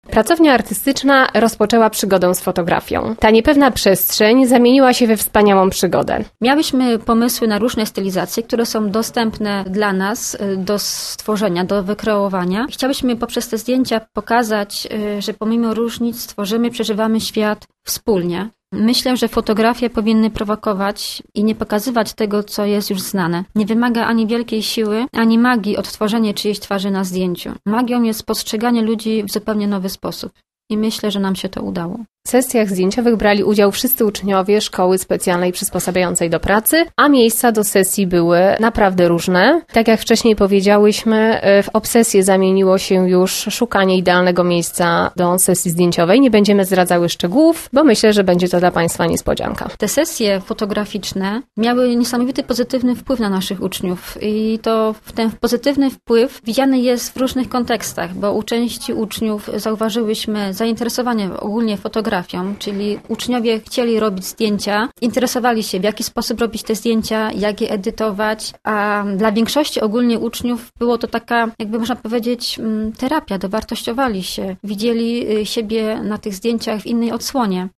Pracownia artystyczna rozpoczęła przygodę z fotografią. Ta niepewna przestrzeń zamieniła się we wspaniałą przygodę. Miałyśmy pomysły na różne stylizacje, które są dostępne dla nas do stworzenia, do wykreowania. Chciałyśmy poprzez te zdjęcia pokazać, że pomimo różnic tworzymy, przeżywamy świat wspólnie. Myślę, że fotografie powinny prowokować i nie pokazywać tego, co jest już znane. Nie wymaga ani wielkiej siły, ani magii odtworzenie czyjejś twarzy na zdjęciu. Magią jest postrzeganie ludzi w zupełnie nowy sposób. I myślę, że nam się to udało. W sesjach zdjęciowych brali udział wszyscy uczniowie Szkoły Specjalnej Przysposabiającej do Pracy, a miejsca do sesji były naprawdę różne. Tak jak wcześniej powiedziałyśmy, w obsesję zamieniło się już szukanie idealnego miejsca do sesji zdjęciowej. Nie będziemy zdradzały szczegółów, bo myślę, że będzie to dla Państwa niespodzianka. Te sesje fotograficzne miały niesamowity pozytywny wpływ na naszych uczniów i ten pozytywny wpływ widziany jest w różnych kontekstach, bo u części uczniów zauważyłyśmy zainteresowanie ogólnie fotografią, czyli uczniowie chcieli robić zdjęcia, interesowali się, w jaki sposób robić te zdjęcia, jak je edytować, a dla większości ogólnie uczniów było to taka, jakby można powiedzieć, terapia, dowartościowali się, widzieli siebie na tych zdjęciach w innej odsłonie.